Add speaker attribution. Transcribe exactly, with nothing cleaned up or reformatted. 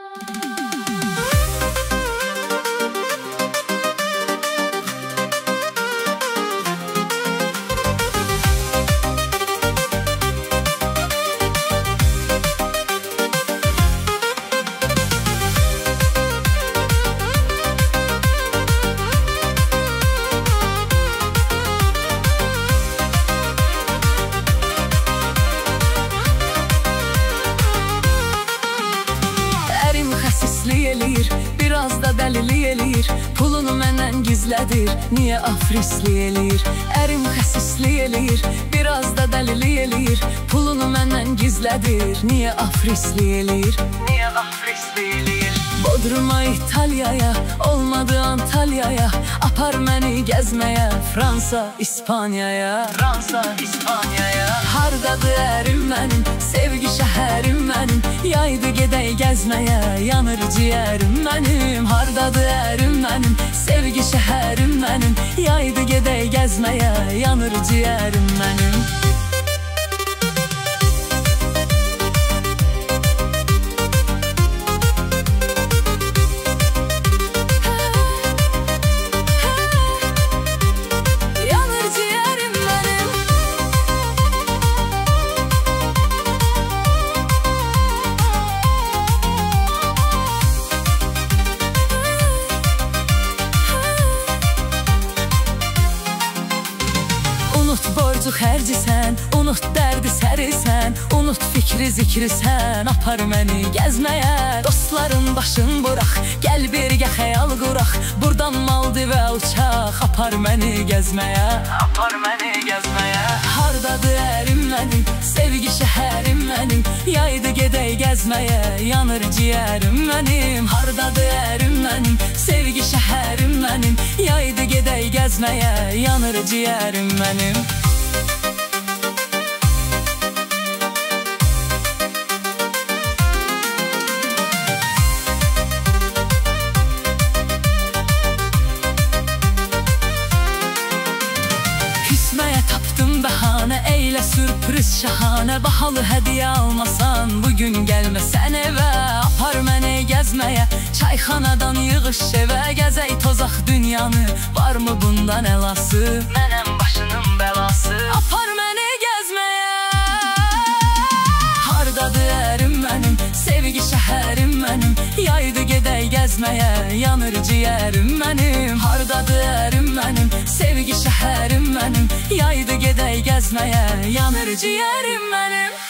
Speaker 1: Eləyir, biraz da dəlili eləyir, pulunu məndən gizlədir, niyə afrisli eləyir? Ərim xəsisli eləyir, biraz da dəlili eləyir, pulunu məndən gizlədir, niyə afrisli eləyir? Niyə afrisli eləyir? Bodruma, İtalyaya, olmadı Antalyaya, apar məni gəzməyə, Fransa, İspaniyaya, Fransa, İspaniyaya. Hardadır ərim mənim, sevgi şəhərim mənim, yaydı gedək gəzməyə, yanır ciyərim mənim. Hardadır ərim mənim, sevgi şəhərim mənim, yaydı gedək gəzməyə, yanır ciyərim mənim. Unut borcu xərcisən, unut dərdi sərisən, unut fikri zikrisən, apar məni gəzməyə. Dostların başın buraq, gəl birgə xəyal quraq, buradan Maldivə uçaq, apar məni gəzməyə, apar məni gəzməyə. Hardadır ərim mənim, sevgi şəhərim mənim, yaydı gedək gəzməyə, yanır ciyərim mənim. Hardadır ərim mənim, sevgi şəhərim mənim, yaydı gedək gəzməyə, yanır ciyərim mənim. Küsməyə tapdım bəhanə, eylə sürpriz şahanə, bahalı hədiyə almasan, bugün gəlməsən evə, apar məni gəzməyə, çayxanadan yığış evə, gəzək tozaq dünyanı, varmı bundan əlası, mənəm başının bəlası, apar məni gəzməyə. Hardadır ərim mənim, sevgi şəhərim mənim, yaydı gedək gəzməyə, yanır ciyərim mənim. Hardadır ərim mənim, sevgi şəhərim mənim, yaydı gedək gəzməyə, yanır ciyərim mənim.